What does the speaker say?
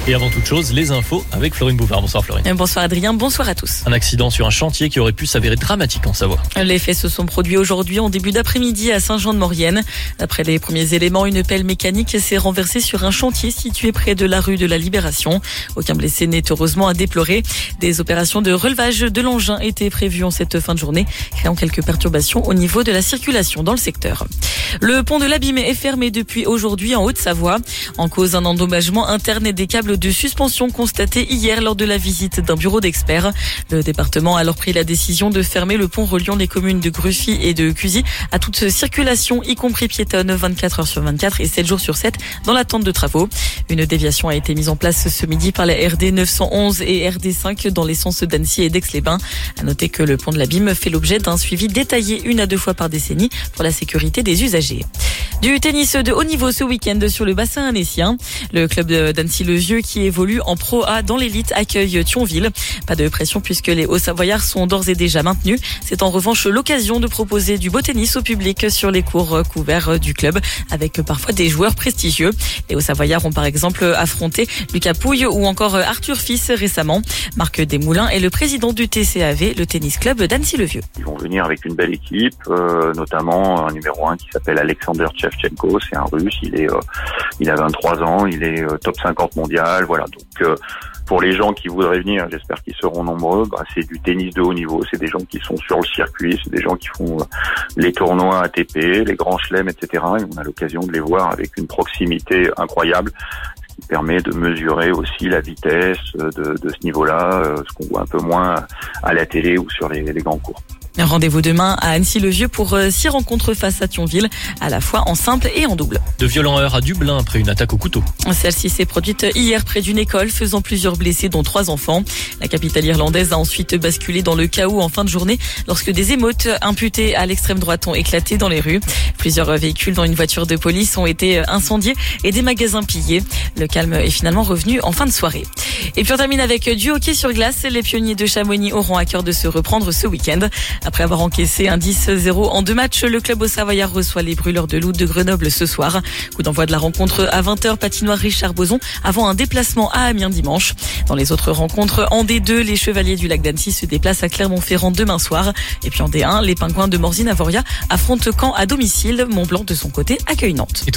Et avant toute chose, les infos avec Florine Bouvard. Bonsoir Florine. Bonsoir Adrien, bonsoir à tous. Un accident sur un chantier qui aurait pu s'avérer dramatique en Savoie. Les faits se sont produits aujourd'hui en début d'après-midi à Saint-Jean-de-Maurienne. D'après les premiers éléments, une pelle mécanique s'est renversée sur un chantier situé près de la rue de la Libération. Aucun blessé n'est heureusement à déplorer. Des opérations de relevage de l'engin étaient prévues en cette fin de journée, créant quelques perturbations au niveau de la circulation dans le secteur. Le pont de l'Abîme est fermé depuis aujourd'hui en Haute-Savoie. En cause, un endommagement interne et des câbles de suspension constatés hier lors de la visite d'un bureau d'experts. Le département a alors pris la décision de fermer le pont reliant les communes de Gruffy et de Cusy à toute circulation, y compris piétonne, 24 heures sur 24 et 7 jours sur 7 dans l'attente de travaux. Une déviation a été mise en place ce midi par la RD 911 et RD 5 dans les sens d'Annecy et d'Aix-les-Bains. À noter que le pont de l'Abîme fait l'objet d'un suivi détaillé 1 à 2 fois par décennie pour la sécurité des usagers. Du tennis de haut niveau ce week-end sur le bassin annécien. Le club d'Annecy-le-Vieux qui évolue en Pro A dans l'élite accueille Thionville. Pas de pression puisque les Hauts-Savoyards sont d'ores et déjà maintenus. C'est en revanche l'occasion de proposer du beau tennis au public sur les cours couverts du club avec parfois des joueurs prestigieux. Les Hauts-Savoyards ont par exemple affronté Lucas Pouille ou encore Arthur Fils récemment. Marc Desmoulins est le président du TCAV, le tennis club d'Annecy-le-Vieux. Ils vont venir avec une belle équipe, notamment un numéro 1 qui s'appelle Alexander Shevchenko, c'est un Russe, il a 23 ans, il est top 50 mondial, voilà. Donc pour les gens qui voudraient venir, j'espère qu'ils seront nombreux, c'est du tennis de haut niveau, c'est des gens qui sont sur le circuit, c'est des gens qui font les tournois ATP, les grands chelems, etc. Et on a l'occasion de les voir avec une proximité incroyable, ce qui permet de mesurer aussi la vitesse de ce niveau-là, ce qu'on voit un peu moins à la télé ou sur les grands cours. Rendez-vous demain à Annecy-le-Vieux pour 6 rencontres face à Thionville, à la fois en simple et en double. De violents heurts à Dublin après une attaque au couteau. Celle-ci s'est produite hier près d'une école, faisant plusieurs blessés, dont 3 enfants. La capitale irlandaise a ensuite basculé dans le chaos en fin de journée lorsque des émeutes imputées à l'extrême droite ont éclaté dans les rues. Plusieurs véhicules dont une voiture de police ont été incendiés et des magasins pillés. Le calme est finalement revenu en fin de soirée. Et puis on termine avec du hockey sur glace. Les pionniers de Chamonix auront à cœur de se reprendre ce week-end. Après avoir encaissé un 10-0 en 2 matchs, le club Haut-Savoyard reçoit les Brûleurs de Loup de Grenoble ce soir. Coup d'envoi de la rencontre à 20h, patinoire Richard Boson, avant un déplacement à Amiens dimanche. Dans les autres rencontres, en D2, les Chevaliers du Lac d'Annecy se déplacent à Clermont-Ferrand demain soir. Et puis en D1, les Pingouins de Morzine-Avoria affrontent Caen à domicile. Mont-Blanc, de son côté, accueille Nantes.